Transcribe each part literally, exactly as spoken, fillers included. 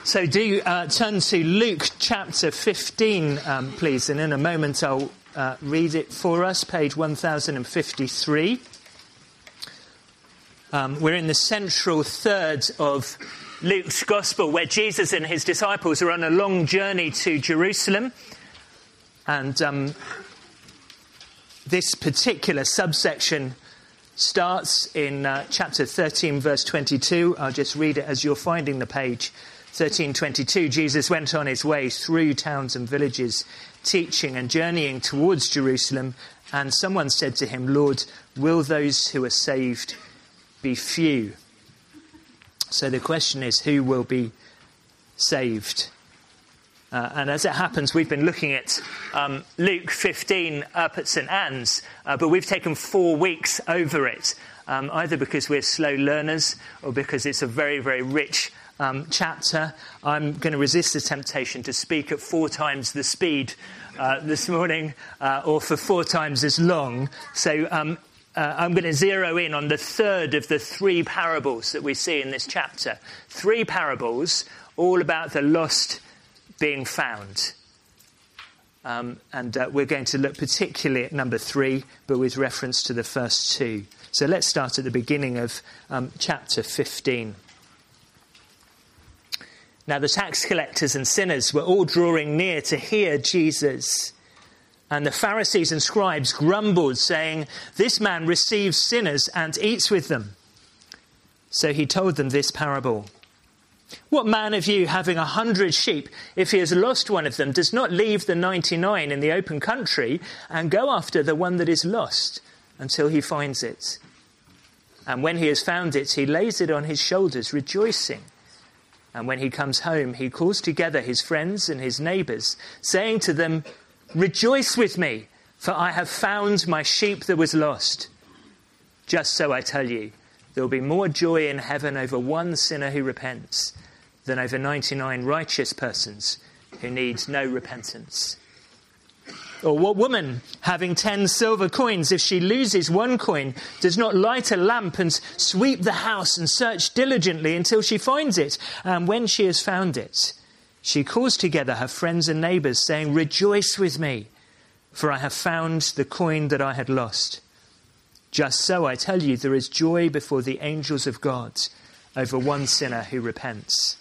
So do uh, turn to Luke chapter fifteen, um, please, and in a moment I'll uh, read it for us, page one thousand fifty-three. Um, we're in the central third of Luke's Gospel, where Jesus and his disciples are on a long journey to Jerusalem. And um, this particular subsection starts in uh, chapter thirteen, verse twenty-two. I'll just read it as you're finding the page. thirteen twenty-two, Jesus went on his way through towns and villages, teaching and journeying towards Jerusalem. And someone said to him, "Lord, will those who are saved be few?" So the question is, who will be saved? Uh, and as it happens, we've been looking at um, Luke fifteen up at St Anne's, uh, but we've taken four weeks over it, um, either because we're slow learners or because it's a very, very rich um, chapter. I'm going to resist the temptation to speak at four times the speed uh, this morning, uh, or for four times as long. So um, uh, I'm going to zero in on the third of the three parables that we see in this chapter. Three parables, all about the lost being found. Um, and uh, we're going to look particularly at number three, but with reference to the first two. So let's start at the beginning of um, chapter fifteen. Now the tax collectors and sinners were all drawing near to hear Jesus. And the Pharisees and scribes grumbled, saying, "This man receives sinners and eats with them." So he told them this parable. "What man of you, having a hundred sheep, if he has lost one of them, does not leave the ninety-nine in the open country and go after the one that is lost until he finds it? And when he has found it, he lays it on his shoulders, rejoicing. And when he comes home, he calls together his friends and his neighbours, saying to them, 'Rejoice with me, for I have found my sheep that was lost.' Just so I tell you, there will be more joy in heaven over one sinner who repents than over ninety-nine righteous persons who need no repentance. Or what woman, having ten silver coins, if she loses one coin, does not light a lamp and sweep the house and search diligently until she finds it? And when she has found it, she calls together her friends and neighbours, saying, 'Rejoice with me, for I have found the coin that I had lost.' Just so, I tell you, there is joy before the angels of God over one sinner who repents."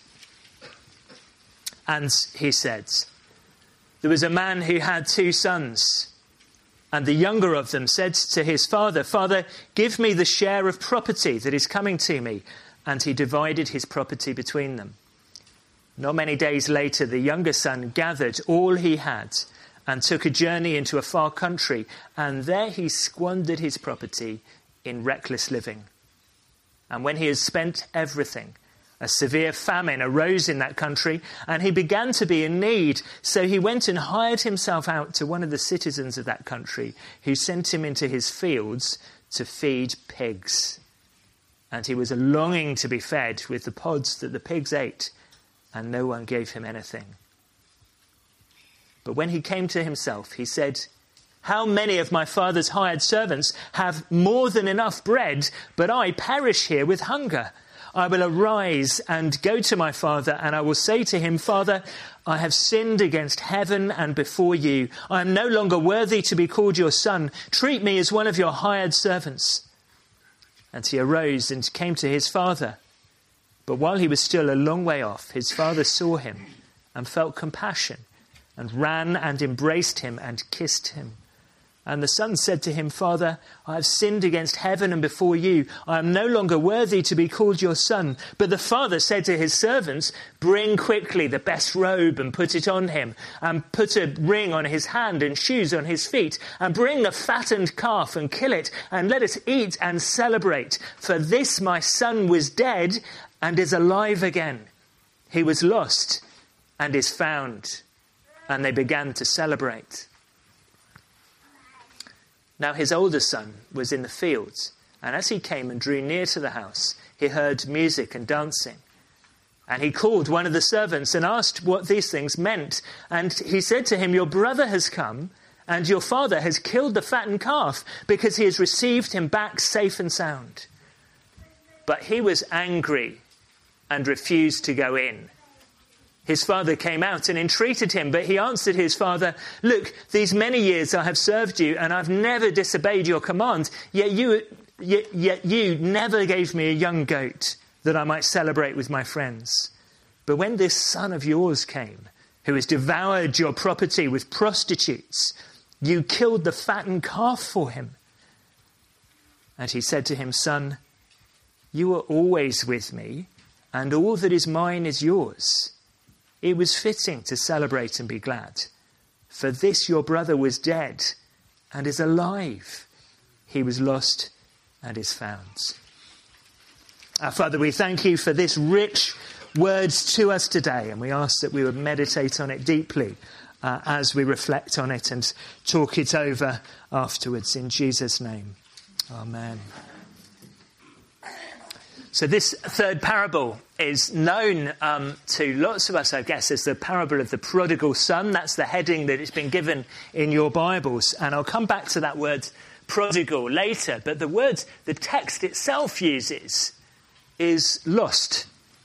And he said, "There was a man who had two sons, and the younger of them said to his father, 'Father, give me the share of property that is coming to me.' And he divided his property between them. Not many days later, the younger son gathered all he had and took a journey into a far country, and there he squandered his property in reckless living. And when he had spent everything, a severe famine arose in that country, and he began to be in need. So he went and hired himself out to one of the citizens of that country, who sent him into his fields to feed pigs. And he was longing to be fed with the pods that the pigs ate, and no one gave him anything. But when he came to himself, he said, 'How many of my father's hired servants have more than enough bread, but I perish here with hunger? I will arise and go to my father, and I will say to him, Father, I have sinned against heaven and before you. I am no longer worthy to be called your son. Treat me as one of your hired servants.' And he arose and came to his father. But while he was still a long way off, his father saw him and felt compassion, and ran and embraced him and kissed him. And the son said to him, 'Father, I have sinned against heaven and before you. I am no longer worthy to be called your son.' But the father said to his servants, 'Bring quickly the best robe and put it on him, and put a ring on his hand and shoes on his feet, and bring a fattened calf and kill it, and let us eat and celebrate. For this my son was dead and is alive again. He was lost and is found.' And they began to celebrate. Now his older son was in the fields, and as he came and drew near to the house, he heard music and dancing. And he called one of the servants and asked what these things meant. And he said to him, 'Your brother has come, and your father has killed the fattened calf, because he has received him back safe and sound.' But he was angry and refused to go in. His father came out and entreated him, but he answered his father, "Look, these many years I have served you, and I've never disobeyed your command. Yet you, yet, yet you never gave me a young goat that I might celebrate with my friends. But when this son of yours came, who has devoured your property with prostitutes, you killed the fattened calf for him." And he said to him, "Son, you are always with me, and all that is mine is yours. It was fitting to celebrate and be glad. For this your brother was dead and is alive. He was lost and is found." Our Father, we thank you for this rich words to us today, and we ask that we would meditate on it deeply uh, as we reflect on it and talk it over afterwards. In Jesus' name, amen. So this third parable is known um, to lots of us, I guess, as the parable of the prodigal son. That's the heading that it's been given in your Bibles. And I'll come back to that word prodigal later. But the word the text itself uses is lost.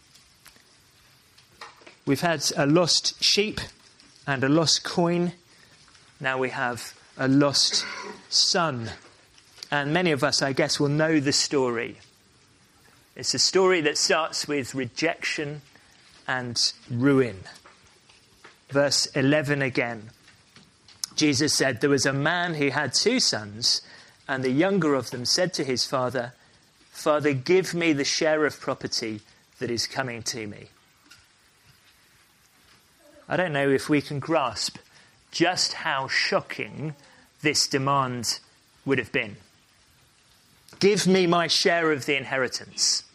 We've had a lost sheep and a lost coin. Now we have a lost son. And many of us, I guess, will know the story. It's a story that starts with rejection and ruin. Verse eleven again. Jesus said, "There was a man who had two sons, and the younger of them said to his father, 'Father, give me the share of property that is coming to me.'" I don't know if we can grasp just how shocking this demand would have been. Give me my share of the inheritance.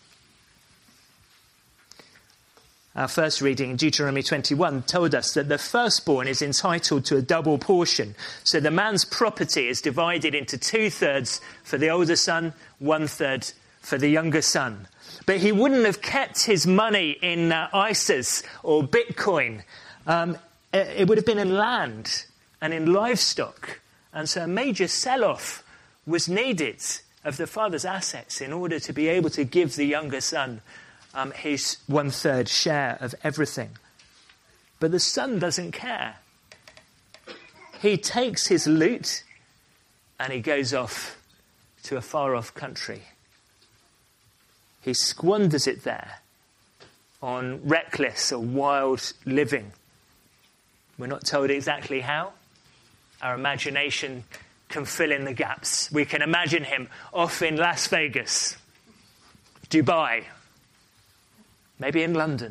Our first reading in Deuteronomy twenty-one told us that the firstborn is entitled to a double portion. So the man's property is divided into two-thirds for the older son, one-third for the younger son. But he wouldn't have kept his money in uh, I S As or Bitcoin. Um, it would have been in land and in livestock. And so a major sell-off was needed of the father's assets in order to be able to give the younger son um, his one-third share of everything. But the son doesn't care. He takes his loot and he goes off to a far-off country. He squanders it there on reckless or wild living. We're not told exactly how. Our imagination can fill in the gaps. We can imagine him off in Las Vegas, Dubai, maybe in London,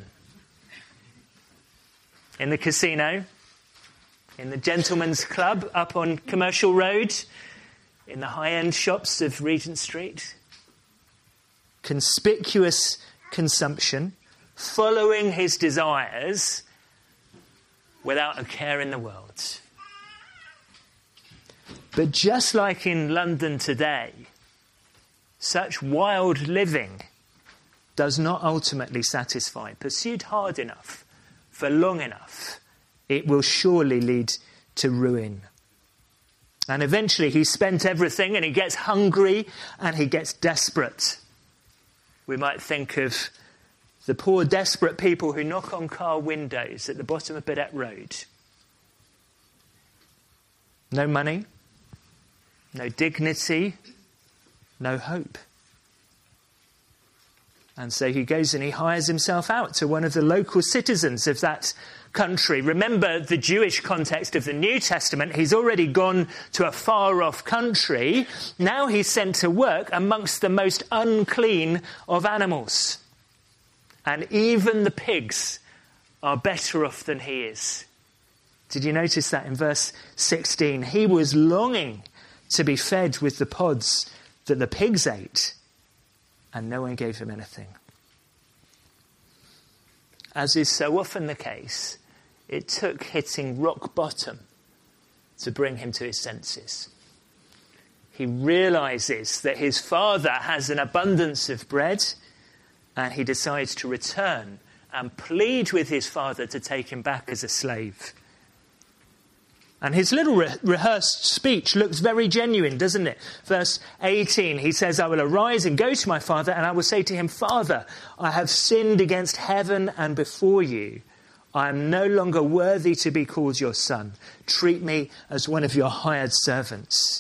in the casino, in the gentleman's club up on Commercial Road, in the high-end shops of Regent Street. Conspicuous consumption, following his desires without a care in the world. But just like in London today, such wild living does not ultimately satisfy. Pursued hard enough, for long enough, it will surely lead to ruin. And eventually he spent everything and he gets hungry and he gets desperate. We might think of the poor desperate people who knock on car windows at the bottom of Burdett Road. No money. No dignity, no hope. And so he goes and he hires himself out to one of the local citizens of that country. Remember the Jewish context of the New Testament. He's already gone to a far-off country. Now he's sent to work amongst the most unclean of animals. And even the pigs are better off than he is. Did you notice that in verse sixteen? He was longing to be fed with the pods that the pigs ate, and no one gave him anything. As is so often the case, it took hitting rock bottom to bring him to his senses. He realizes that his father has an abundance of bread, and he decides to return and plead with his father to take him back as a slave. And his little re- rehearsed speech looks very genuine, doesn't it? Verse eighteen, he says, "I will arise and go to my father, and I will say to him, 'Father, I have sinned against heaven and before you. I am no longer worthy to be called your son. Treat me as one of your hired servants.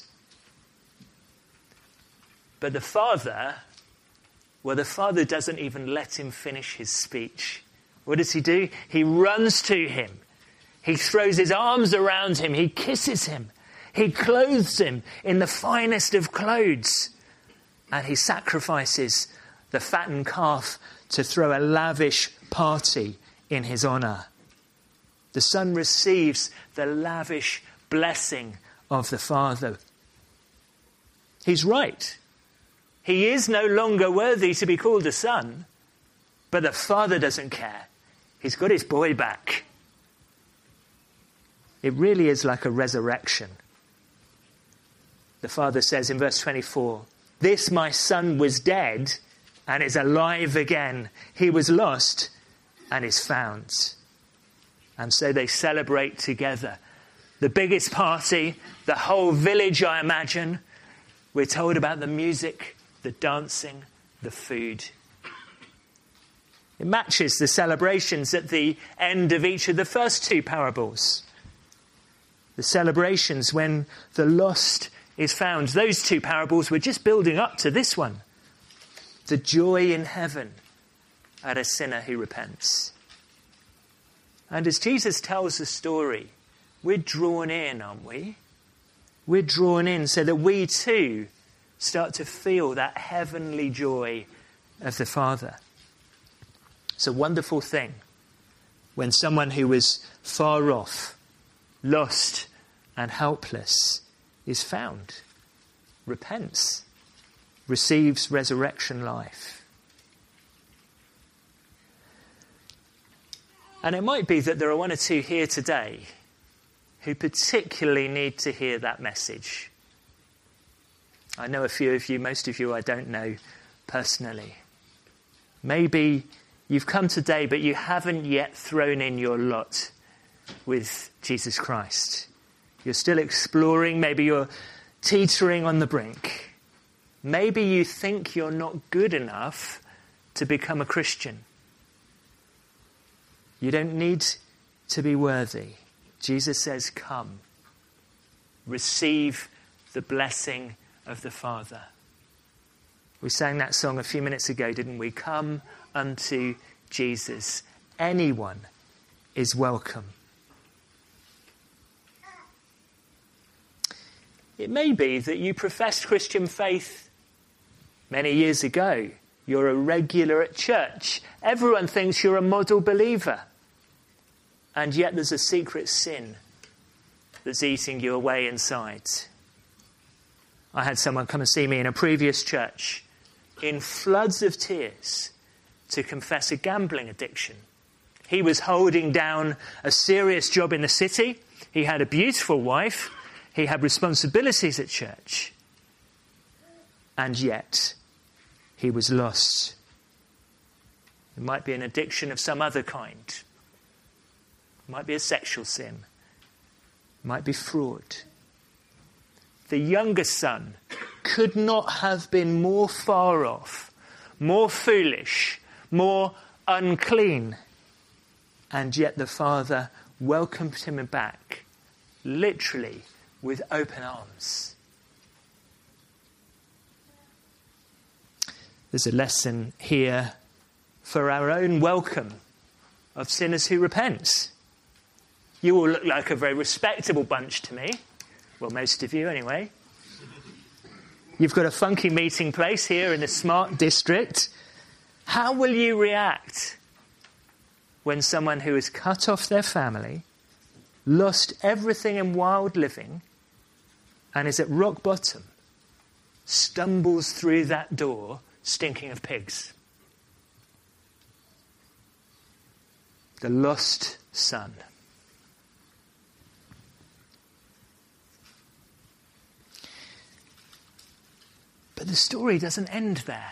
But the father, well, the father doesn't even let him finish his speech. What does he do? He runs to him. He throws his arms around him. He kisses him. He clothes him in the finest of clothes. And he sacrifices the fattened calf to throw a lavish party in his honour. The son receives the lavish blessing of the father. He's right. He is no longer worthy to be called a son, but the father doesn't care. He's got his boy back. It really is like a resurrection. The father says in verse twenty-four, "This my son was dead and is alive again. He was lost and is found." And so they celebrate together. The biggest party, the whole village, I imagine. We're told about the music, the dancing, the food. It matches the celebrations at the end of each of the first two parables. The celebrations when the lost is found. Those two parables were just building up to this one. The joy in heaven at a sinner who repents. And as Jesus tells the story, we're drawn in, aren't we? We're drawn in so that we too start to feel that heavenly joy of the Father. It's a wonderful thing when someone who was far off, lost and helpless is found, repents, receives resurrection life. And it might be that there are one or two here today who particularly need to hear that message. I know a few of you, most of you I don't know personally. Maybe you've come today, but you haven't yet thrown in your lot with Jesus Christ. You're still exploring. Maybe you're teetering on the brink. Maybe you think you're not good enough to become a Christian. You don't need to be worthy. Jesus says, come. Receive the blessing of the Father. We sang that song a few minutes ago, didn't we? Come unto Jesus. Anyone is welcome. It may be that you professed Christian faith many years ago. You're a regular at church. Everyone thinks you're a model believer. And yet there's a secret sin that's eating you away inside. I had someone come and see me in a previous church in floods of tears to confess a gambling addiction. He was holding down a serious job in the city. He had a beautiful wife. He had responsibilities at church. And yet, he was lost. It might be an addiction of some other kind. It might be a sexual sin. It might be fraud. The younger son could not have been more far off, more foolish, more unclean. And yet the father welcomed him back, literally with open arms. There's a lesson here for our own welcome of sinners who repent. You all look like a very respectable bunch to me. Well, most of you anyway. You've got a funky meeting place here in the smart district. How will you react when someone who has cut off their family, lost everything in wild living, and is at rock bottom, stumbles through that door stinking of pigs? The lost son. But the story doesn't end there.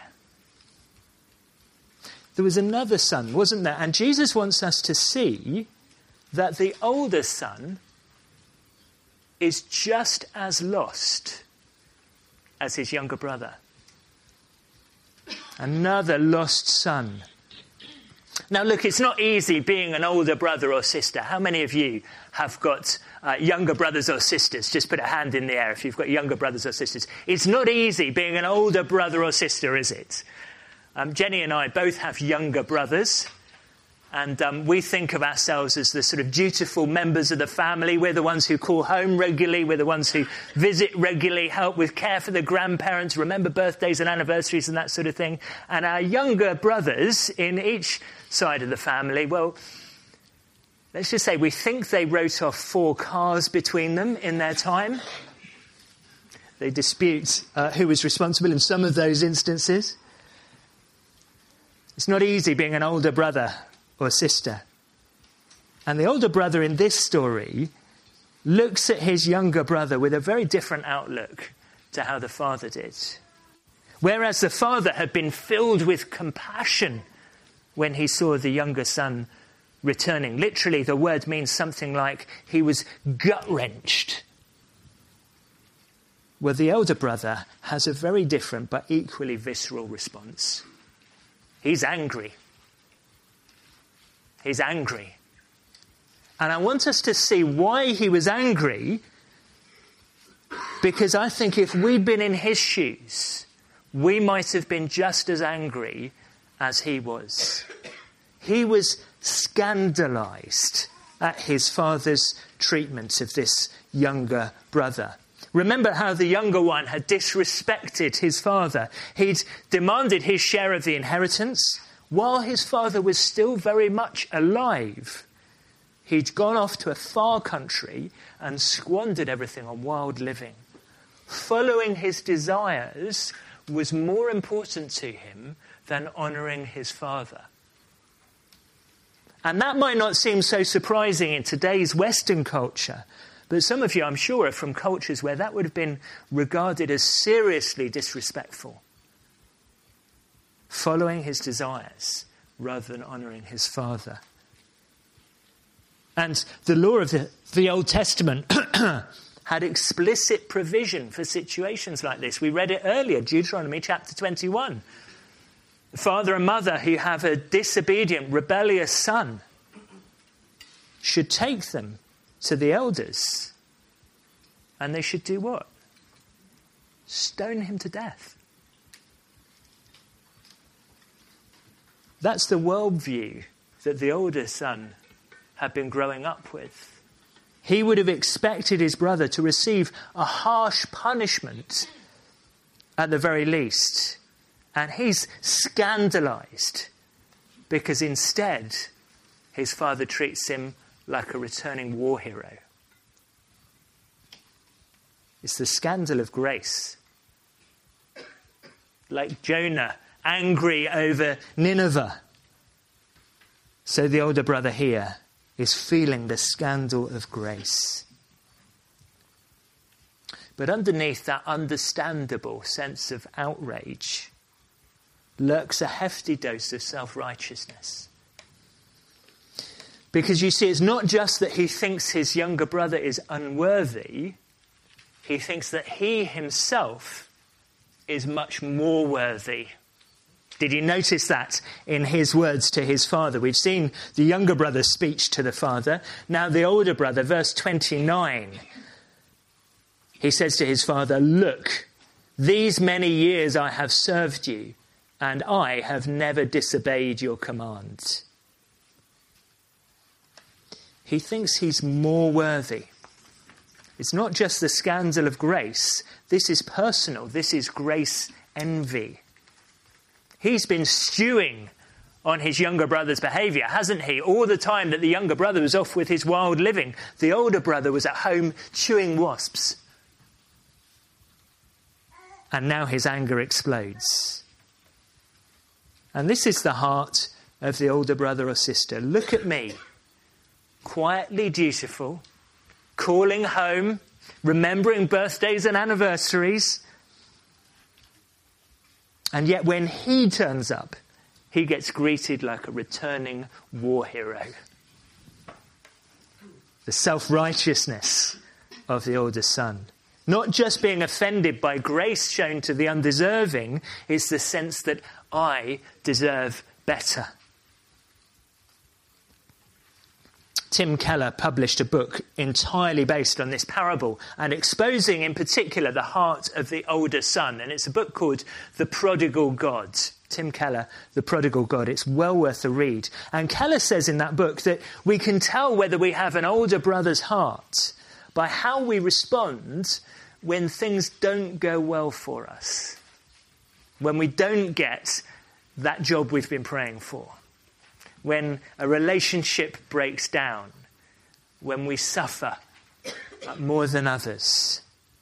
There was another son, wasn't there? And Jesus wants us to see that the older son is just as lost as his younger brother. Another lost son Now, look, it's not easy being an older brother or sister. How many of you have got uh, younger brothers or sisters? Just put a hand in the air if you've got younger brothers or sisters. It's not easy being an older brother or sister, is it? Um, Jenny and I both have younger brothers. And um, we think of ourselves as the sort of dutiful members of the family. We're the ones who call home regularly. We're the ones who visit regularly, help with care for the grandparents, remember birthdays and anniversaries and that sort of thing. And our younger brothers in each side of the family, well, let's just say we think they wrote off four cars between them in their time. They dispute uh, who was responsible in some of those instances. It's not easy being an older brother or sister. And the older brother in this story looks at his younger brother with a very different outlook to how the father did. Whereas the father had been filled with compassion when he saw the younger son returning. Literally, the word means something like he was gut-wrenched. Well, the elder brother has a very different but equally visceral response. He's angry. He's angry. And I want us to see why he was angry, because I think if we'd been in his shoes, we might have been just as angry as he was. He was scandalized at his father's treatment of this younger brother. Remember how the younger one had disrespected his father. He'd demanded his share of the inheritance. While his father was still very much alive, he'd gone off to a far country and squandered everything on wild living. Following his desires was more important to him than honouring his father. And that might not seem so surprising in today's Western culture, but some of you, I'm sure, are from cultures where that would have been regarded as seriously disrespectful. Following his desires rather than honouring his father. And the law of the, the Old Testament had explicit provision for situations like this. We read it earlier, Deuteronomy chapter twenty-one. The father and mother who have a disobedient, rebellious son should take them to the elders. And they should do what? Stone him to death. That's the worldview that the older son had been growing up with. He would have expected his brother to receive a harsh punishment at the very least. And he's scandalized because instead his father treats him like a returning war hero. It's the scandal of grace. Like Jonah, angry over Nineveh. So the older brother here is feeling the scandal of grace. But underneath that understandable sense of outrage lurks a hefty dose of self-righteousness. Because you see, it's not just that he thinks his younger brother is unworthy, he thinks that he himself is much more worthy. Did you notice that in his words to his father? We've seen the younger brother's speech to the father. Now the older brother, verse twenty-nine, he says to his father, "Look, these many years I have served you, and I have never disobeyed your command." He thinks he's more worthy. It's not just the scandal of grace. This is personal. This is grace envy. He's been stewing on his younger brother's behaviour, hasn't he? All the time that the younger brother was off with his wild living, the older brother was at home chewing wasps. And now his anger explodes. And this is the heart of the older brother or sister. Look at me, quietly dutiful, calling home, remembering birthdays and anniversaries. And yet when he turns up, he gets greeted like a returning war hero. The self-righteousness of the older son. Not just being offended by grace shown to the undeserving, it's the sense that I deserve better. Tim Keller published a book entirely based on this parable and exposing in particular the heart of the older son. And it's a book called The Prodigal God. Tim Keller, The Prodigal God. It's well worth a read. And Keller says in that book that we can tell whether we have an older brother's heart by how we respond when things don't go well for us. When we don't get that job we've been praying for. When a relationship breaks down, when we suffer more than others.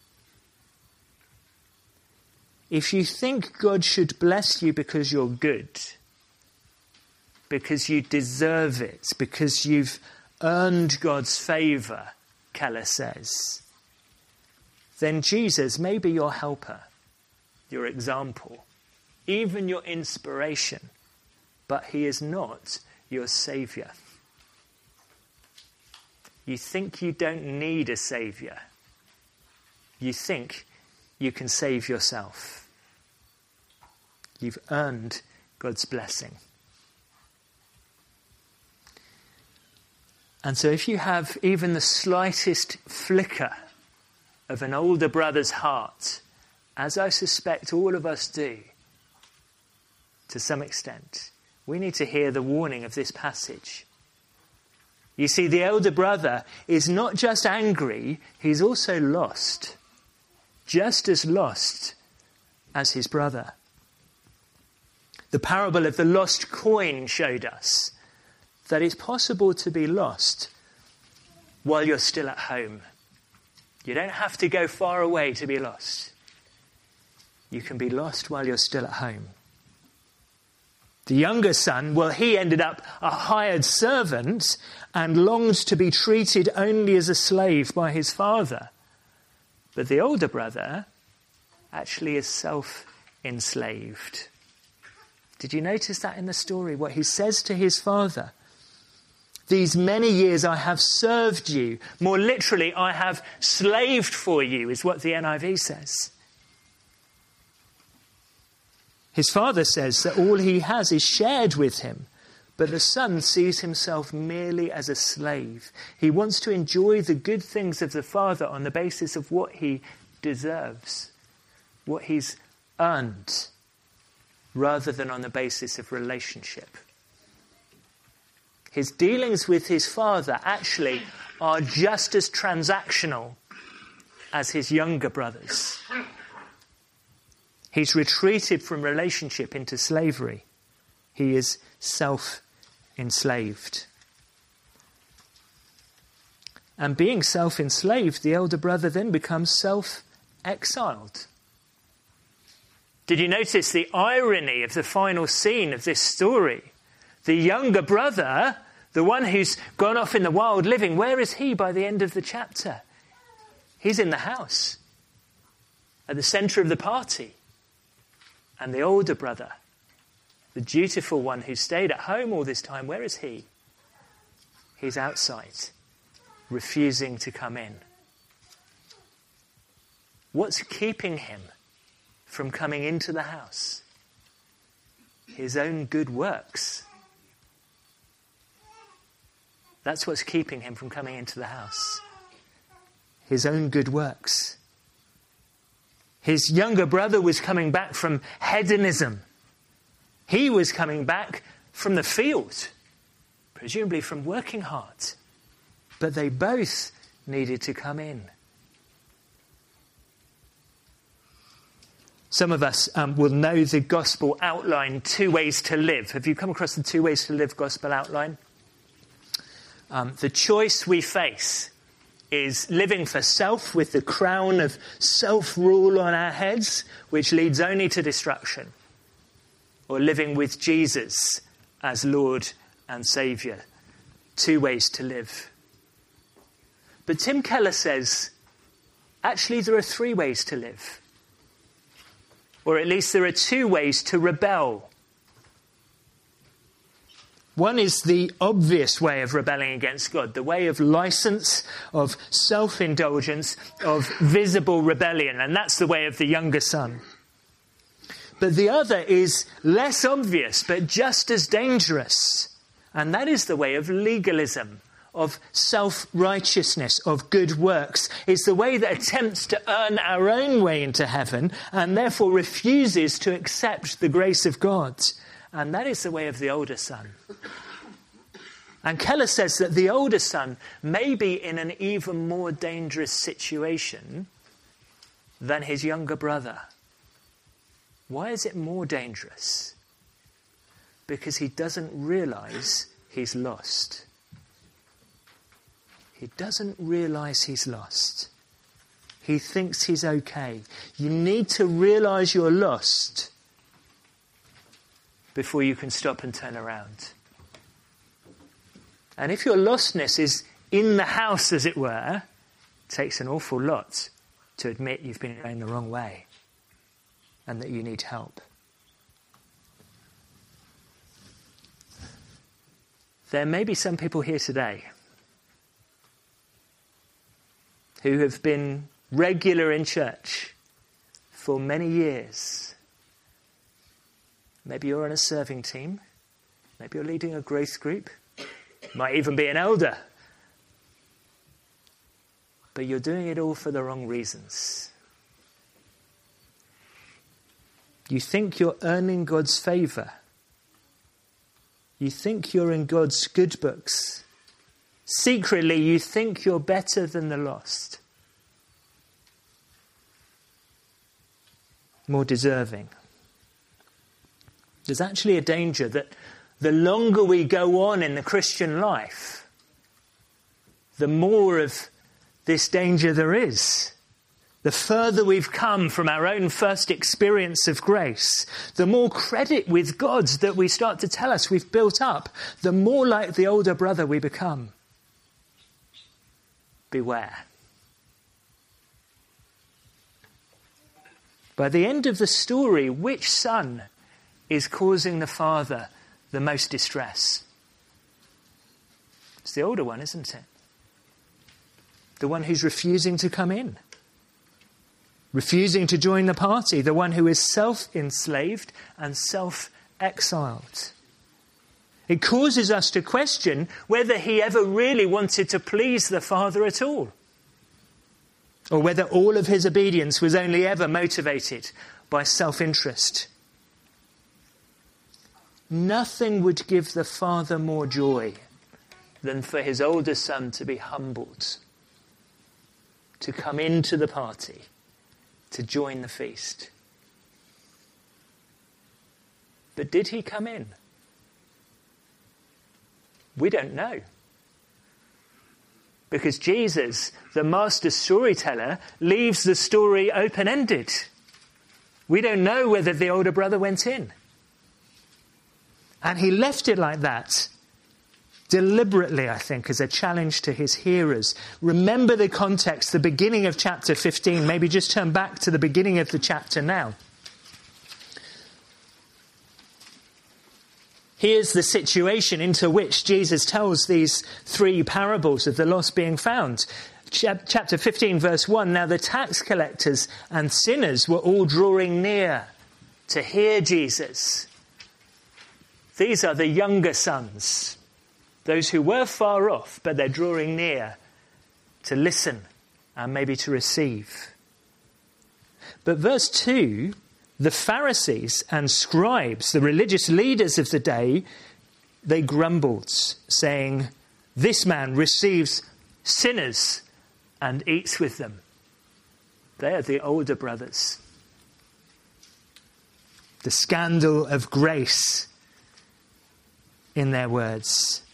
If you think God should bless you because you're good, because you deserve it, because you've earned God's favour, Keller says, then Jesus may be your helper, your example, even your inspiration, but he is not your saviour. You think you don't need a saviour. You think you can save yourself. You've earned God's blessing. And so if you have even the slightest flicker of an older brother's heart, as I suspect all of us do, to some extent, we need to hear the warning of this passage. You see, the elder brother is not just angry, he's also lost. Just as lost as his brother. The parable of the lost coin showed us that it's possible to be lost while you're still at home. You don't have to go far away to be lost. You can be lost while you're still at home. The younger son, well, he ended up a hired servant and longed to be treated only as a slave by his father. But the older brother actually is self-enslaved. Did you notice that in the story? What he says to his father? These many years I have served you. More literally, I have slaved for you, is what the N I V says. His father says that all he has is shared with him, but the son sees himself merely as a slave. He wants to enjoy the good things of the father on the basis of what he deserves, what he's earned, rather than on the basis of relationship. His dealings with his father actually are just as transactional as his younger brothers. He's retreated from relationship into slavery. He is self-enslaved. And being self-enslaved, the elder brother then becomes self-exiled. Did you notice the irony of the final scene of this story? The younger brother, the one who's gone off in the wild living, where is he by the end of the chapter? He's in the house, at the centre of the party. And the older brother, the dutiful one who stayed at home all this time, where is he? He's outside, refusing to come in. What's keeping him from coming into the house? His own good works. That's what's keeping him from coming into the house. His own good works. His younger brother was coming back from hedonism. He was coming back from the field, presumably from working hard. But they both needed to come in. Some of us um, will know the gospel outline, Two Ways to Live. Have you come across the Two Ways to Live gospel outline? Um, the choice we face is living for self with the crown of self-rule on our heads, which leads only to destruction, or living with Jesus as Lord and Saviour. Two ways to live. But Tim Keller says, actually there are three ways to live. Or at least there are two ways to rebel. One is the obvious way of rebelling against God, the way of license, of self-indulgence, of visible rebellion, and that's the way of the younger son. But the other is less obvious, but just as dangerous, and that is the way of legalism, of self-righteousness, of good works. It's the way that attempts to earn our own way into heaven and therefore refuses to accept the grace of God. And that is the way of the older son. And Keller says that the older son may be in an even more dangerous situation than his younger brother. Why is it more dangerous? Because he doesn't realize he's lost. He doesn't realize he's lost. He thinks he's okay. You need to realize you're lost before you can stop and turn around. And if your lostness is in the house, as it were, it takes an awful lot to admit you've been going the wrong way and that you need help. There may be some people here today who have been regular in church for many years. Maybe you're on a serving team. Maybe you're leading a growth group. Might even be an elder. But you're doing it all for the wrong reasons. You think you're earning God's favour. You think you're in God's good books. Secretly, you think you're better than the lost. More deserving. There's actually a danger that the longer we go on in the Christian life, the more of this danger there is. The further we've come from our own first experience of grace, the more credit with God that we start to tell us we've built up, the more like the older brother we become. Beware. By the end of the story, which son is causing the father the most distress? It's the older one, isn't it? The one who's refusing to come in. Refusing to join the party. The one who is self-enslaved and self-exiled. It causes us to question whether he ever really wanted to please the Father at all. Or whether all of his obedience was only ever motivated by self-interest. Nothing would give the Father more joy than for his older son to be humbled, to come into the party, to join the feast. But did he come in? We don't know. Because Jesus, the master storyteller, leaves the story open-ended. We don't know whether the older brother went in. And he left it like that, deliberately, I think, as a challenge to his hearers. Remember the context, the beginning of chapter fifteen. Maybe just turn back to the beginning of the chapter now. Here's the situation into which Jesus tells these three parables of the lost being found. Chapter fifteen, verse one, now the tax collectors and sinners were all drawing near to hear Jesus. These are the younger sons, those who were far off, but they're drawing near to listen and maybe to receive. But verse two, the Pharisees and scribes, the religious leaders of the day, they grumbled, saying, this man receives sinners and eats with them. They are the older brothers. The scandal of grace in their words.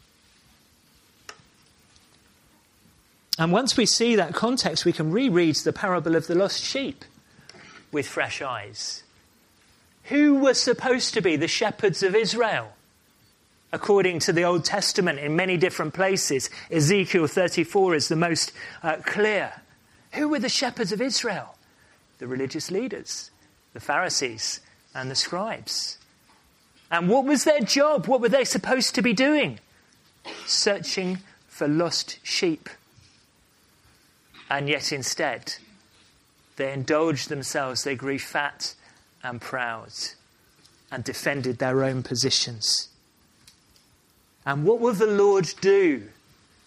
And once we see that context, we can reread the parable of the lost sheep with fresh eyes. Who were supposed to be the shepherds of Israel? According to the Old Testament, in many different places, Ezekiel thirty-four is the most uh, clear. Who were the shepherds of Israel? The religious leaders, the Pharisees and the scribes. And what was their job? What were they supposed to be doing? Searching for lost sheep. And yet instead, they indulged themselves, they grew fat and proud and defended their own positions. And what will the Lord do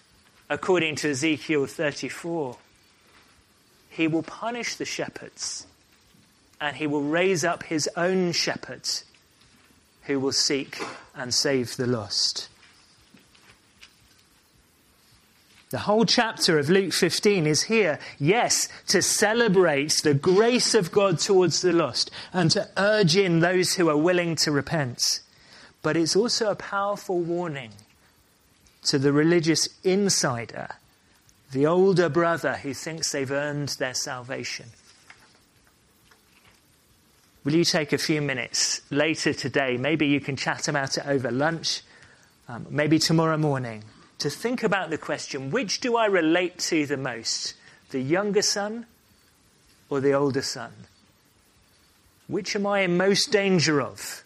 according to Ezekiel thirty-four. He will punish the shepherds, and he will raise up his own shepherds who will seek and save the lost. The whole chapter of Luke fifteen is here, yes, to celebrate the grace of God towards the lost and to urge in those who are willing to repent. But it's also a powerful warning to the religious insider, the older brother who thinks they've earned their salvation. Will you take a few minutes later today, maybe you can chat about it over lunch, um, maybe tomorrow morning, to think about the question, which do I relate to the most? The younger son or the older son? Which am I in most danger of?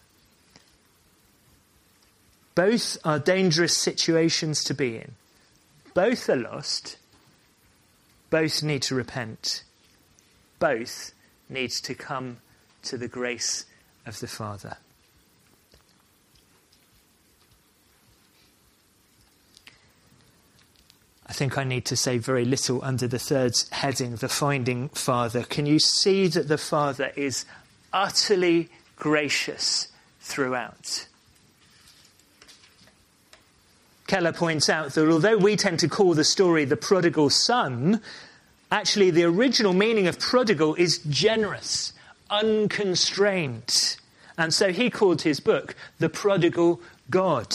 Both are dangerous situations to be in. Both are lost. Both need to repent. Both need to come to the grace of the Father. I think I need to say very little under the third heading, the finding Father. Can you see that the Father is utterly gracious throughout? Keller points out that although we tend to call the story the prodigal son, actually the original meaning of prodigal is generous, unconstrained. And so he called his book The Prodigal God.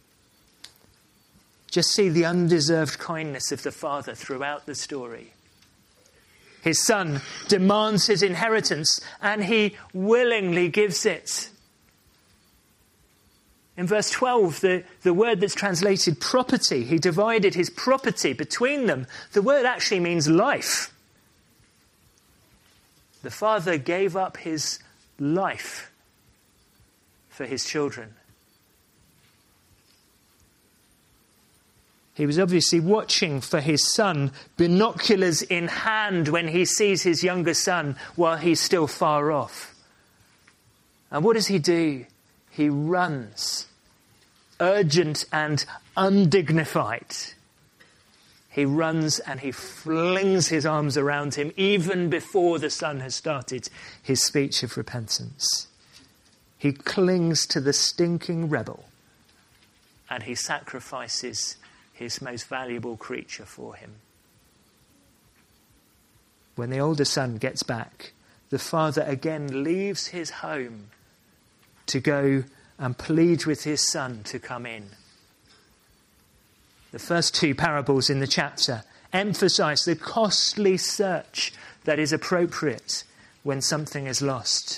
Just see the undeserved kindness of the Father throughout the story. His son demands his inheritance and he willingly gives it. In verse twelve, the, the word that's translated property, he divided his property between them. The word actually means life. The Father gave up his life for his children. He was obviously watching for his son, binoculars in hand, when he sees his younger son while he's still far off. And what does he do? He runs, urgent and undignified. He runs and he flings his arms around him even before the son has started his speech of repentance. He clings to the stinking rebel and he sacrifices his most valuable creature for him. When the older son gets back, the father again leaves his home to go and plead with his son to come in. The first two parables in the chapter emphasize the costly search that is appropriate when something is lost.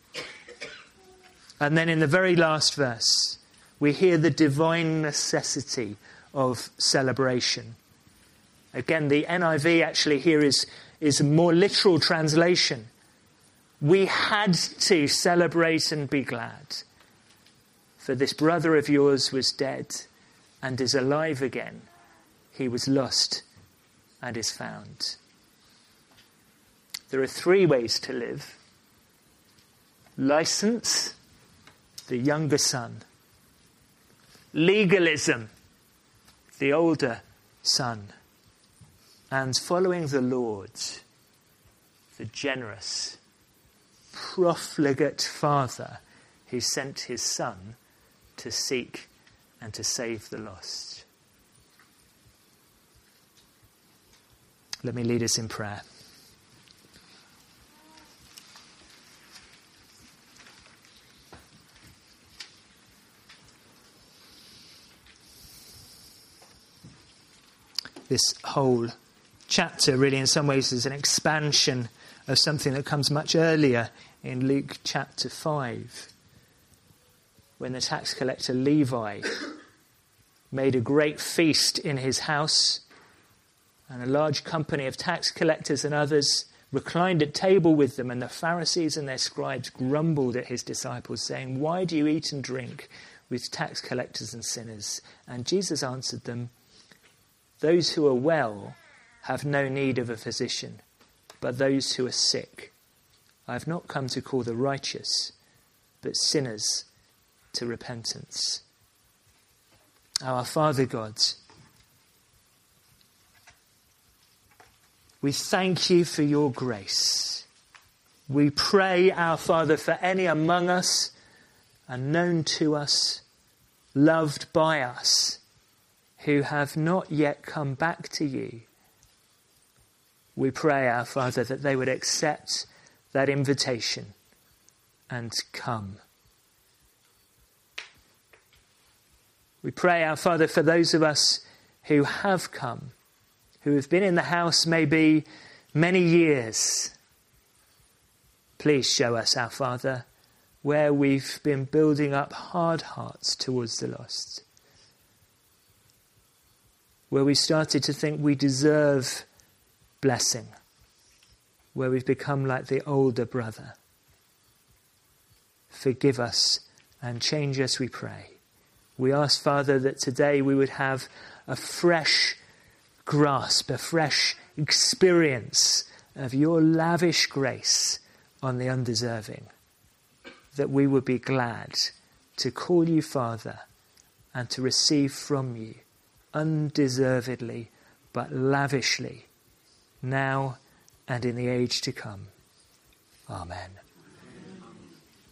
And then in the very last verse, we hear the divine necessity of celebration. Again, the N I V actually here is, is a more literal translation. We had to celebrate and be glad, for this brother of yours was dead and is alive again. He was lost and is found. There are three ways to live. License, the younger son. Legalism, the older son. And following the Lord, the generous, profligate father who sent his son to seek and to save the lost. Let me lead us in prayer. This whole chapter really in some ways is an expansion of something that comes much earlier in Luke chapter five, when the tax collector Levi made a great feast in his house, and a large company of tax collectors and others reclined at table with them, and the Pharisees and their scribes grumbled at his disciples, saying, "Why do you eat and drink with tax collectors and sinners?" And Jesus answered them, "Those who are well have no need of a physician, but those who are sick. I have not come to call the righteous, but sinners to repentance." Our Father God, We thank you for your grace. We pray, our Father, for any among us, unknown to us, loved by us, who have not yet come back to you. We pray, our Father, that they would accept that invitation and come. We pray, our Father, for those of us who have come, who have been in the house maybe many years. Please show us, our Father, where we've been building up hard hearts towards the lost, where we started to think we deserve blessing, where we've become like the older brother. Forgive us and change us, we pray. We ask, Father, that today we would have a fresh grasp, a fresh experience of your lavish grace on the undeserving, that we would be glad to call you Father and to receive from you undeservedly but lavishly, now and in the age to come. Amen.